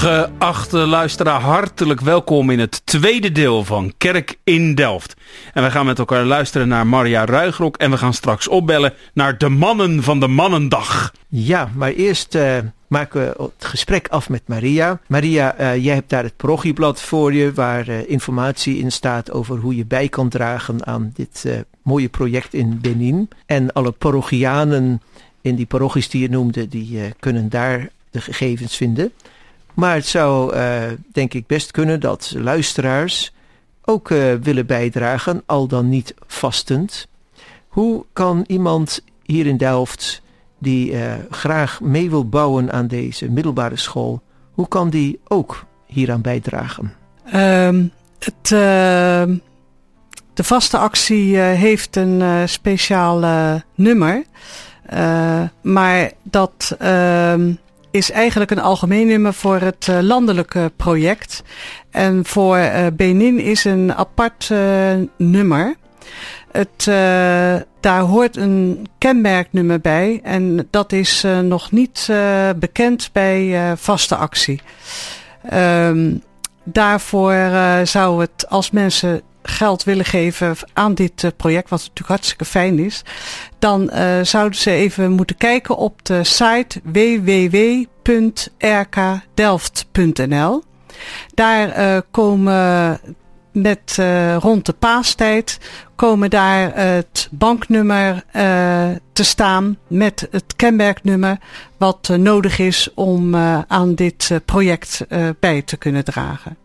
Geachte luisteraar, hartelijk welkom in het tweede deel van Kerk in Delft. En we gaan met elkaar luisteren naar Maria Ruigrok en we gaan straks opbellen naar de mannen van de Mannendag. Ja, maar eerst maken we het gesprek af met Maria. Maria, jij hebt daar het parochieblad voor je waar informatie in staat over hoe je bij kan dragen aan dit mooie project in Benin. En alle parochianen in die parochies die je noemde, die kunnen daar de gegevens vinden. Maar het zou denk ik best kunnen dat luisteraars ook willen bijdragen, al dan niet vastend. Hoe kan iemand hier in Delft die graag mee wil bouwen aan deze middelbare school, hoe kan die ook hieraan bijdragen? De vaste actie heeft een speciaal nummer, maar dat is eigenlijk een algemeen nummer voor het landelijke project. En voor Benin is een apart nummer. Daar hoort een kenmerknummer bij en dat is nog niet bekend bij vaste actie. Daarvoor zou het, als mensen geld willen geven aan dit project, wat natuurlijk hartstikke fijn is, dan zouden ze even moeten kijken op de site www.rkdelft.nl. Daar komen rond de paastijd komen daar het banknummer te staan met het kenmerknummer wat nodig is om aan dit project bij te kunnen dragen.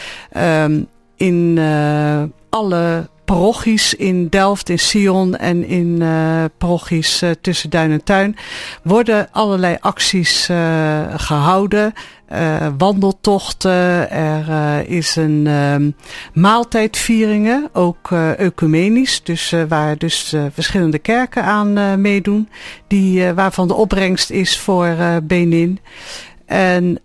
In alle parochies in Delft, in Sion en in parochies tussen Duin en Tuin worden allerlei acties gehouden. Wandeltochten, er is een maaltijdvieringen, ook ecumenisch, dus waar dus verschillende kerken aan meedoen, waarvan de opbrengst is voor Benin. En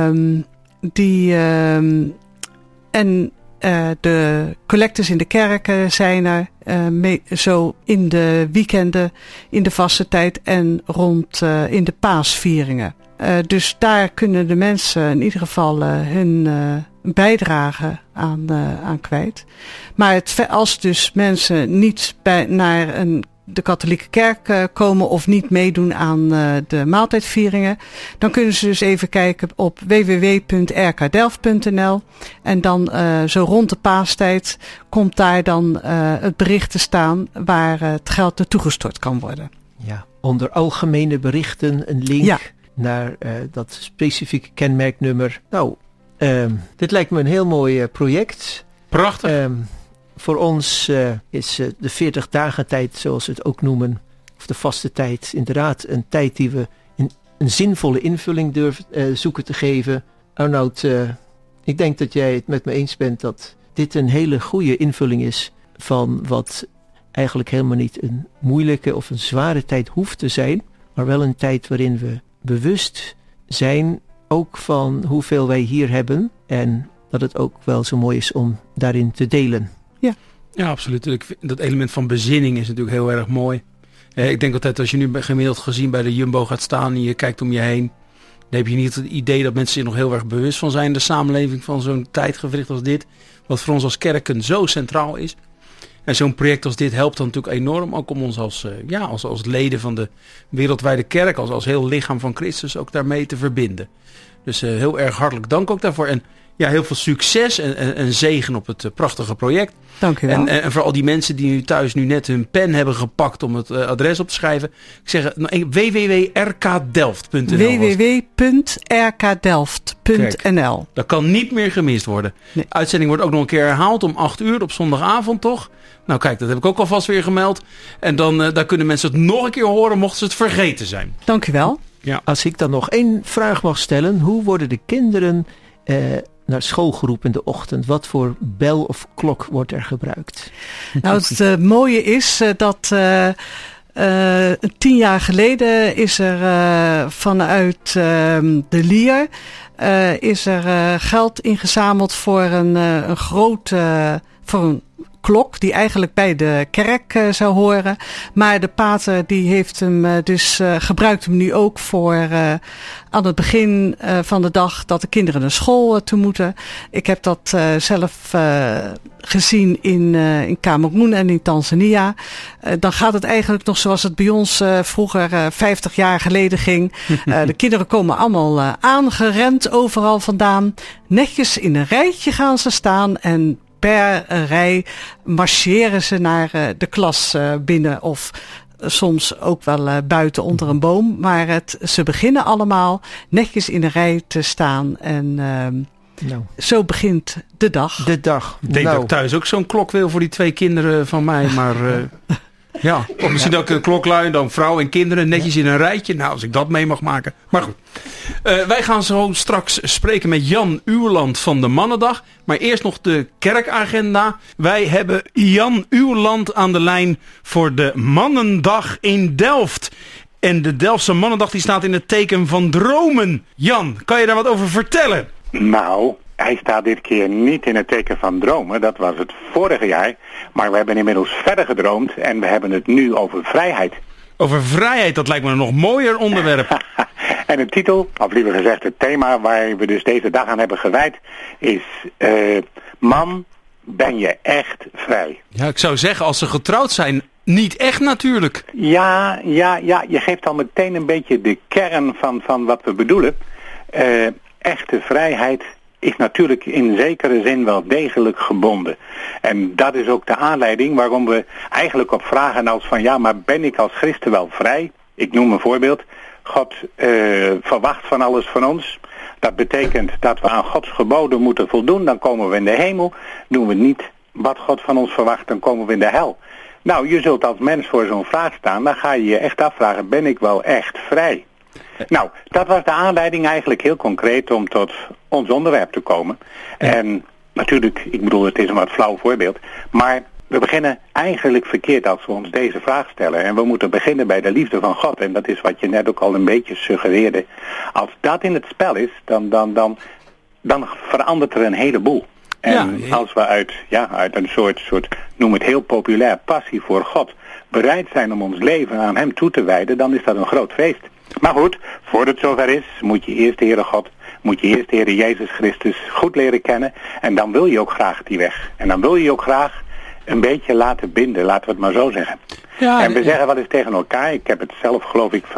de collectes in de kerken zijn er zo in de weekenden, in de vaste tijd en in de paasvieringen. Dus daar kunnen de mensen in ieder geval hun bijdrage aan kwijt. Maar als dus mensen niet naar de katholieke kerk komen of niet meedoen aan de maaltijdvieringen, dan kunnen ze dus even kijken op www.rkdelft.nl en dan zo rond de paastijd komt daar dan het bericht te staan waar het geld naartoe gestort kan worden. Ja, onder algemene berichten een link naar dat specifieke kenmerknummer. Nou, dit lijkt me een heel mooi project. Prachtig. Voor ons is de 40 dagen tijd, zoals we het ook noemen, of de vaste tijd, inderdaad een tijd die we een zinvolle invulling durven zoeken te geven. Arnoud, ik denk dat jij het met me eens bent dat dit een hele goede invulling is van wat eigenlijk helemaal niet een moeilijke of een zware tijd hoeft te zijn, maar wel een tijd waarin we bewust zijn ook van hoeveel wij hier hebben en dat het ook wel zo mooi is om daarin te delen. Ja, absoluut. Dat element van bezinning is natuurlijk heel erg mooi. Ik denk altijd als je nu gemiddeld gezien bij de Jumbo gaat staan en je kijkt om je heen, dan heb je niet het idee dat mensen zich nog heel erg bewust van zijn, de samenleving van zo'n tijdgewricht als dit, wat voor ons als kerken zo centraal is. En zo'n project als dit helpt dan natuurlijk enorm, ook om ons als leden van de wereldwijde kerk, als heel lichaam van Christus ook daarmee te verbinden. Dus heel erg hartelijk dank ook daarvoor. En ja, heel veel succes en zegen op het prachtige project. Dank u wel. En voor al die mensen die nu thuis net hun pen hebben gepakt om het adres op te schrijven. Ik zeg www.rkdelft.nl www.rkdelft.nl. Dat kan niet meer gemist worden. Nee. De uitzending wordt ook nog een keer herhaald om 8:00 op zondagavond toch? Nou kijk, dat heb ik ook alvast weer gemeld. En dan kunnen mensen het nog een keer horen mochten ze het vergeten zijn. Dank u wel. Ja. Als ik dan nog één vraag mag stellen, hoe worden de kinderen naar school geroepen in de ochtend? Wat voor bel of klok wordt er gebruikt? Nou, het mooie is dat 10 jaar geleden is er vanuit de Lier is er geld ingezameld voor een klok die eigenlijk bij de kerk zou horen. Maar de pater die heeft hem gebruikt hem nu ook voor aan het begin van de dag dat de kinderen naar school toe moeten. Ik heb dat zelf gezien in Kameroen en in Tanzania. Dan gaat het eigenlijk nog zoals het bij ons vroeger 50 jaar geleden ging. De kinderen komen allemaal aangerend overal vandaan. Netjes in een rijtje gaan ze staan en per rij marcheren ze naar de klas binnen of soms ook wel buiten onder een boom. Maar ze beginnen allemaal netjes in een rij te staan en zo begint de dag. De dag. Ik denk dat ik thuis ook zo'n klok wil voor die 2 kinderen van mij, maar ja, of misschien dat ik een kloklui, dan vrouw en kinderen netjes in een rijtje. Nou, als ik dat mee mag maken. Maar goed. Wij gaan zo straks spreken met Jan Uwland van de Mannendag. Maar eerst nog de kerkagenda. Wij hebben Jan Uwland aan de lijn voor de Mannendag in Delft. En de Delftse Mannendag die staat in het teken van dromen. Jan, kan je daar wat over vertellen? Nou, hij staat dit keer niet in het teken van dromen. Dat was het vorige jaar. Maar we hebben inmiddels verder gedroomd en we hebben het nu over vrijheid. Over vrijheid, dat lijkt me een nog mooier onderwerp. En de titel, of liever gezegd het thema waar we dus deze dag aan hebben gewijd, is Man, ben je echt vrij? Ja, ik zou zeggen, als ze getrouwd zijn, niet echt natuurlijk. Ja, je geeft al meteen een beetje de kern van wat we bedoelen. Echte vrijheid is natuurlijk in zekere zin wel degelijk gebonden. En dat is ook de aanleiding waarom we eigenlijk op vragen als van ja, maar ben ik als christen wel vrij? Ik noem een voorbeeld. God verwacht van alles van ons. Dat betekent dat we aan Gods geboden moeten voldoen. Dan komen we in de hemel. Doen we niet wat God van ons verwacht, dan komen we in de hel. Nou, je zult als mens voor zo'n vraag staan. Dan ga je je echt afvragen, ben ik wel echt vrij? Nou, dat was de aanleiding eigenlijk heel concreet om tot ons onderwerp te komen. Ja. En natuurlijk, ik bedoel, het is een wat flauw voorbeeld. Maar we beginnen eigenlijk verkeerd als we ons deze vraag stellen. En we moeten beginnen bij de liefde van God. En dat is wat je net ook al een beetje suggereerde. Als dat in het spel is, dan verandert er een heleboel. En als we uit een soort, noem het heel populair, passie voor God bereid zijn om ons leven aan hem toe te wijden, dan is dat een groot feest. Maar goed, voordat het zover is, moet je eerst de Heere God, moet je eerst de Heere Jezus Christus goed leren kennen. En dan wil je ook graag die weg. En dan wil je ook graag een beetje laten binden, laten we het maar zo zeggen. Ja, en we zeggen wel eens tegen elkaar, ik heb het zelf geloof ik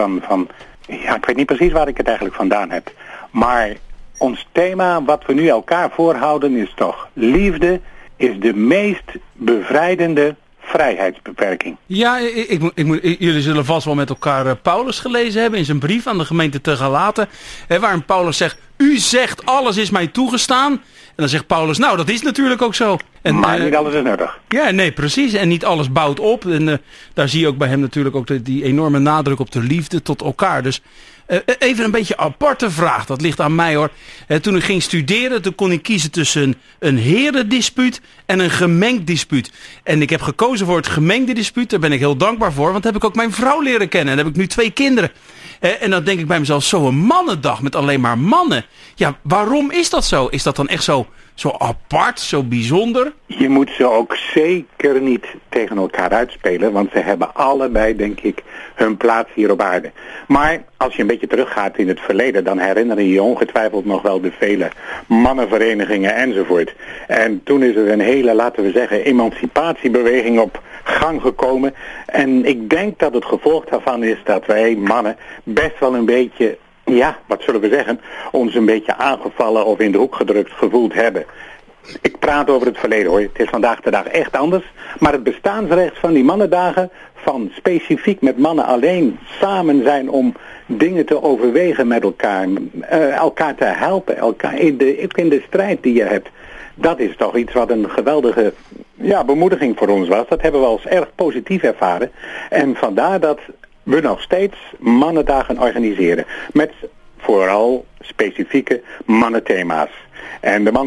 ik weet niet precies waar ik het eigenlijk vandaan heb. Maar ons thema, wat we nu elkaar voorhouden, is toch: liefde is de meest bevrijdende vrijheidsbeperking. Ja, jullie zullen vast wel met elkaar Paulus gelezen hebben in zijn brief aan de gemeente te Galaten. Waarin Paulus zegt, u zegt alles is mij toegestaan. En dan zegt Paulus, nou dat is natuurlijk ook zo. En, maar niet alles is nuttig. Ja, nee, precies. En niet alles bouwt op. En daar zie je ook bij hem natuurlijk ook die enorme nadruk op de liefde tot elkaar. Dus even een beetje een aparte vraag. Dat ligt aan mij hoor. Toen ik ging studeren, toen kon ik kiezen tussen een herendispuut en een gemengd dispuut. En ik heb gekozen voor het gemengde dispuut. Daar ben ik heel dankbaar voor. Want heb ik ook mijn vrouw leren kennen. En heb ik nu 2 kinderen. En dan denk ik bij mezelf, zo'n mannendag met alleen maar mannen. Ja, waarom is dat zo? Is dat dan echt zo apart, zo bijzonder? Je moet ze ook zeker niet tegen elkaar uitspelen, want ze hebben allebei, denk ik, hun plaats hier op aarde. Maar als je een beetje teruggaat in het verleden, dan herinner je je ongetwijfeld nog wel de vele mannenverenigingen enzovoort. En toen is er een hele, laten we zeggen, emancipatiebeweging op gang gekomen. En ik denk dat het gevolg daarvan is dat wij mannen best wel een beetje, ja, wat zullen we zeggen, ons een beetje aangevallen of in de hoek gedrukt gevoeld hebben. Ik praat over het verleden hoor, het is vandaag de dag echt anders. Maar het bestaansrecht van die mannendagen, van specifiek met mannen alleen samen zijn om dingen te overwegen met elkaar, elkaar te helpen, elkaar in de strijd die je hebt. Dat is toch iets wat een geweldige bemoediging voor ons was. Dat hebben we als erg positief ervaren. En vandaar dat we nog steeds mannendagen organiseren. Met vooral specifieke mannenthema's. En de mannen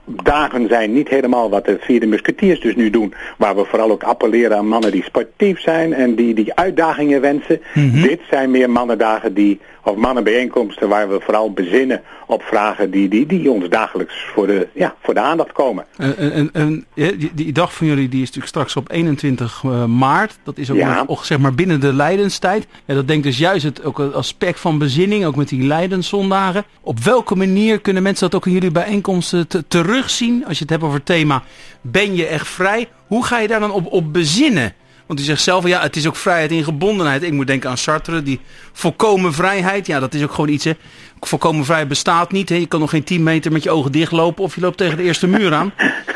dagen zijn niet helemaal wat de Vierde Musketiers dus nu doen. Waar we vooral ook appelleren aan mannen die sportief zijn en die uitdagingen wensen. Mm-hmm. Dit zijn meer mannendagen of mannenbijeenkomsten waar we vooral bezinnen op vragen die ons dagelijks voor de aandacht komen. Die dag van jullie die is natuurlijk straks op 21 maart. Dat is ook zeg maar binnen de Lijdenstijd. Ja, dat denkt dus juist ook het aspect van bezinning, ook met die Lijdenszondagen. Op welke manier kunnen mensen dat ook in jullie bijeenkomsten terugzien? Als je het hebt over het thema, ben je echt vrij? Hoe ga je daar dan op bezinnen? Want u zegt zelf, het is ook vrijheid in gebondenheid. Ik moet denken aan Sartre, die volkomen vrijheid. Ja, dat is ook gewoon iets, hè. Volkomen vrijheid bestaat niet. Hè. Je kan nog geen 10 meter met je ogen dichtlopen of je loopt tegen de eerste muur aan.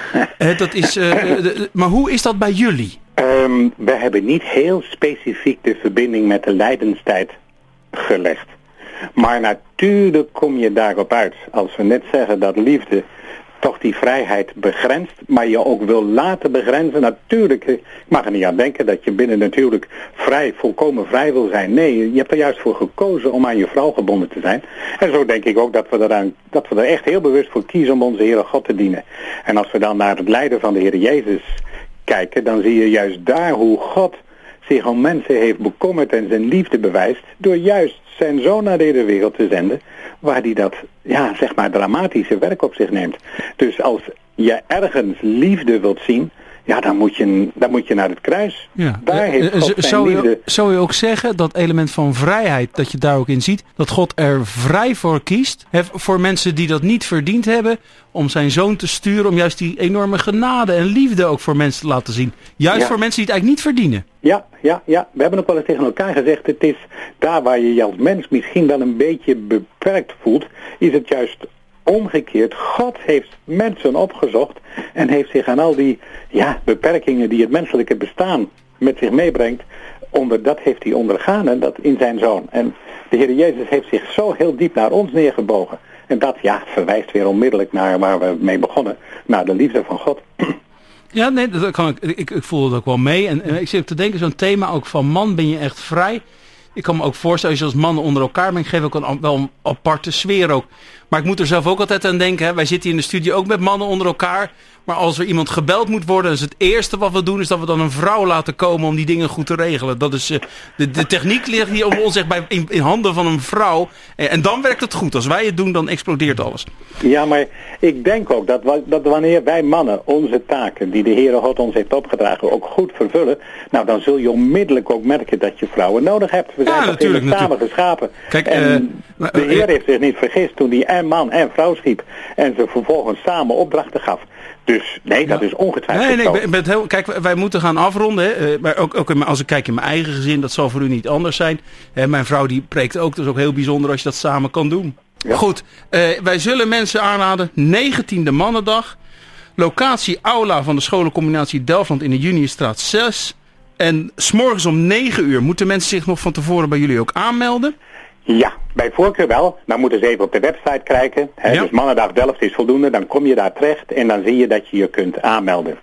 Maar hoe is dat bij jullie? We hebben niet heel specifiek de verbinding met de Lijdenstijd gelegd. Maar natuurlijk kom je daarop uit. Als we net zeggen dat liefde toch die vrijheid begrenst, maar je ook wil laten begrenzen. Natuurlijk, ik mag er niet aan denken dat je binnen natuurlijk volkomen vrij wil zijn. Nee, je hebt er juist voor gekozen om aan je vrouw gebonden te zijn. En zo denk ik ook dat we er echt heel bewust voor kiezen om onze Heere God te dienen. En als we dan naar het lijden van de Heer Jezus kijken, dan zie je juist daar hoe God zich om mensen heeft bekommerd en zijn liefde bewijst door juist zijn zoon naar deze wereld te zenden, waar hij dat, dramatische werk op zich neemt. Dus als je ergens liefde wilt zien, dan moet je naar het kruis. Ja. Daar heeft God zijn liefde. Zou je ook zeggen, dat element van vrijheid, dat je daar ook in ziet, dat God er vrij voor kiest, voor mensen die dat niet verdiend hebben, om zijn zoon te sturen, om juist die enorme genade en liefde ook voor mensen te laten zien. Juist voor mensen die het eigenlijk niet verdienen. Ja. We hebben ook wel eens tegen elkaar gezegd, het is daar waar je als mens misschien wel een beetje beperkt voelt, is het juist omgekeerd. God heeft mensen opgezocht en heeft zich aan al die beperkingen die het menselijke bestaan met zich meebrengt, dat heeft hij ondergaan en dat in zijn zoon. En de Heer Jezus heeft zich zo heel diep naar ons neergebogen. En dat verwijst weer onmiddellijk naar waar we mee begonnen, naar de liefde van God. Ja, nee, dat kan ik voel het ook wel mee. En ik zit op te denken, zo'n thema ook van man, ben je echt vrij? Ik kan me ook voorstellen, als je als mannen onder elkaar bent, geef ook wel een aparte sfeer ook. Maar ik moet er zelf ook altijd aan denken, hè. Wij zitten hier in de studio ook met mannen onder elkaar. Maar als er iemand gebeld moet worden, is het eerste wat we doen, is dat we dan een vrouw laten komen om die dingen goed te regelen. Dat is, de techniek ligt hier om ons in handen van een vrouw. En dan werkt het goed. Als wij het doen, dan explodeert alles. Ja, maar ik denk ook dat wanneer wij mannen onze taken die de Heere God ons heeft opgedragen ook goed vervullen, dan zul je onmiddellijk ook merken dat je vrouwen nodig hebt. We zijn natuurlijk samen geschapen. Kijk, en de Heer heeft zich niet vergist toen hij en man en vrouw schiep en ze vervolgens samen opdrachten gaf. Dus nee, dat is ongetwijfeld. Kijk, wij moeten gaan afronden. Hè. Maar ook als ik kijk in mijn eigen gezin, dat zal voor u niet anders zijn. Mijn vrouw die preekt ook, dat is ook heel bijzonder als je dat samen kan doen. Ja. Goed, wij zullen mensen aanraden, 19e Mannendag. Locatie Aula van de scholencombinatie Delftland in de Junistraat 6. En 's morgens om 9 uur moeten mensen zich nog van tevoren bij jullie ook aanmelden? Ja, bij voorkeur wel. Dan moeten ze even op de website kijken. Dus Mannendag Delft is voldoende. Dan kom je daar terecht en dan zie je dat je je kunt aanmelden.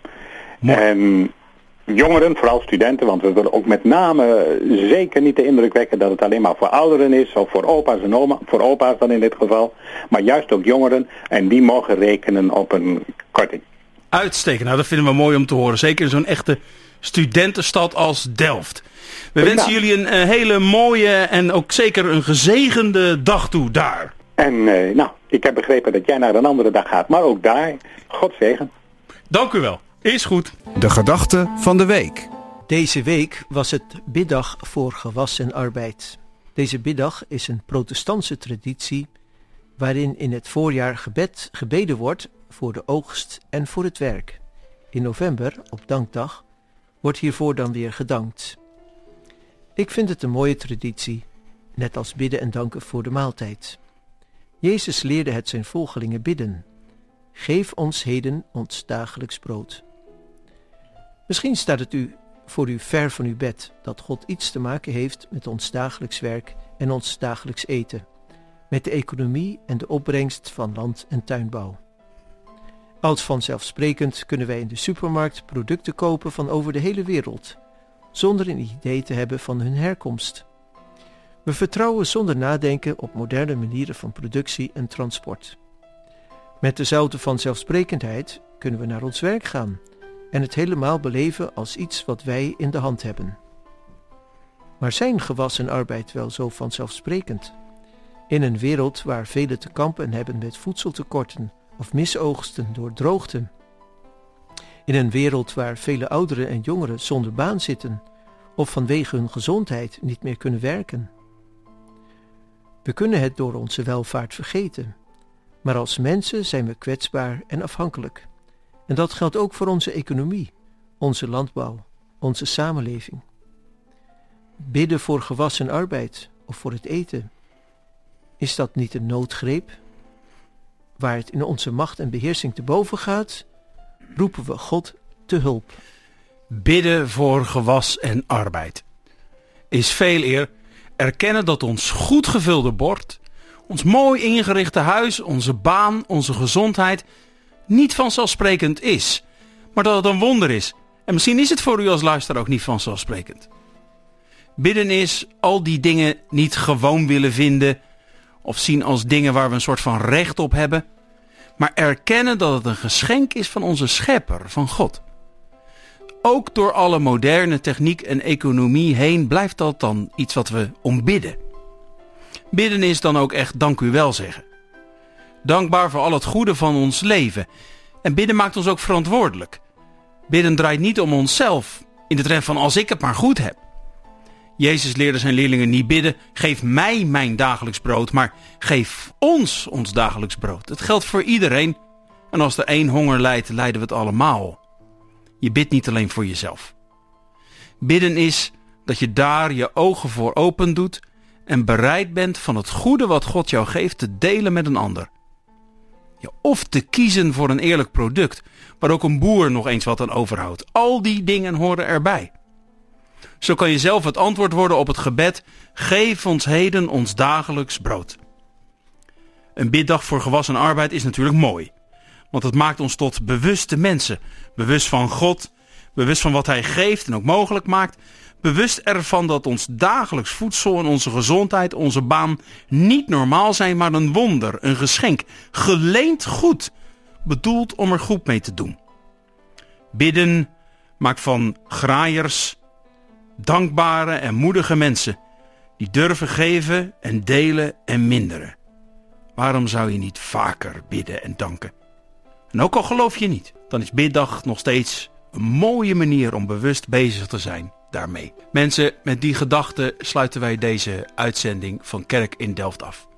Jongeren, vooral studenten, want we willen ook met name zeker niet de indruk wekken dat het alleen maar voor ouderen is, of voor opa's en oma, voor opa's dan in dit geval. Maar juist ook jongeren en die mogen rekenen op een korting. Uitstekend, nou dat vinden we mooi om te horen. Zeker in zo'n echte studentenstad als Delft. We wensen jullie een hele mooie en ook zeker een gezegende dag toe daar. En ik heb begrepen dat jij naar een andere dag gaat, maar ook daar, God zegen. Dank u wel, is goed. De gedachte van de week. Deze week was het biddag voor gewas en arbeid. Deze biddag is een protestantse traditie waarin in het voorjaar gebeden wordt voor de oogst en voor het werk. In november, op Dankdag, wordt hiervoor dan weer gedankt. Ik vind het een mooie traditie, net als bidden en danken voor de maaltijd. Jezus leerde het zijn volgelingen bidden. Geef ons heden ons dagelijks brood. Misschien staat het voor u ver van uw bed dat God iets te maken heeft met ons dagelijks werk en ons dagelijks eten, met de economie en de opbrengst van land- en tuinbouw. Als vanzelfsprekend kunnen wij in de supermarkt producten kopen van over de hele wereld, zonder een idee te hebben van hun herkomst. We vertrouwen zonder nadenken op moderne manieren van productie en transport. Met dezelfde vanzelfsprekendheid kunnen we naar ons werk gaan en het helemaal beleven als iets wat wij in de hand hebben. Maar zijn gewas en arbeid wel zo vanzelfsprekend? In een wereld waar velen te kampen hebben met voedseltekorten of misoogsten door droogte. In een wereld waar vele ouderen en jongeren zonder baan zitten of vanwege hun gezondheid niet meer kunnen werken. We kunnen het door onze welvaart vergeten, maar als mensen zijn we kwetsbaar en afhankelijk. En dat geldt ook voor onze economie, onze landbouw, onze samenleving. Bidden voor gewas en arbeid of voor het eten, is dat niet een noodgreep? Waar het in onze macht en beheersing te boven gaat, roepen we God te hulp. Bidden voor gewas en arbeid is veel eer erkennen dat ons goed gevulde bord, ons mooi ingerichte huis, onze baan, onze gezondheid niet vanzelfsprekend is, maar dat het een wonder is. En misschien is het voor u als luisteraar ook niet vanzelfsprekend. Bidden is al die dingen niet gewoon willen vinden of zien als dingen waar we een soort van recht op hebben, maar erkennen dat het een geschenk is van onze schepper, van God. Ook door alle moderne techniek en economie heen blijft dat dan iets wat we ombidden. Bidden is dan ook echt dank u wel zeggen. Dankbaar voor al het goede van ons leven. En bidden maakt ons ook verantwoordelijk. Bidden draait niet om onszelf, in de trend van als ik het maar goed heb. Jezus leerde zijn leerlingen niet bidden, geef mij mijn dagelijks brood, maar geef ons ons dagelijks brood. Het geldt voor iedereen. En als er één honger lijdt, lijden we het allemaal. Je bidt niet alleen voor jezelf. Bidden is dat je daar je ogen voor open doet en bereid bent van het goede wat God jou geeft te delen met een ander. Ja, of te kiezen voor een eerlijk product, waar ook een boer nog eens wat aan overhoudt. Al die dingen horen erbij. Zo kan je zelf het antwoord worden op het gebed, geef ons heden ons dagelijks brood. Een biddag voor gewas en arbeid is natuurlijk mooi. Want het maakt ons tot bewuste mensen. Bewust van God, bewust van wat Hij geeft en ook mogelijk maakt. Bewust ervan dat ons dagelijks voedsel en onze gezondheid, onze baan niet normaal zijn, maar een wonder, een geschenk. Geleend goed, bedoeld om er goed mee te doen. Bidden maakt van graaiers dankbare en moedige mensen die durven geven en delen en minderen. Waarom zou je niet vaker bidden en danken? En ook al geloof je niet, dan is biddag nog steeds een mooie manier om bewust bezig te zijn daarmee. Mensen, met die gedachten sluiten wij deze uitzending van Kerk in Delft af.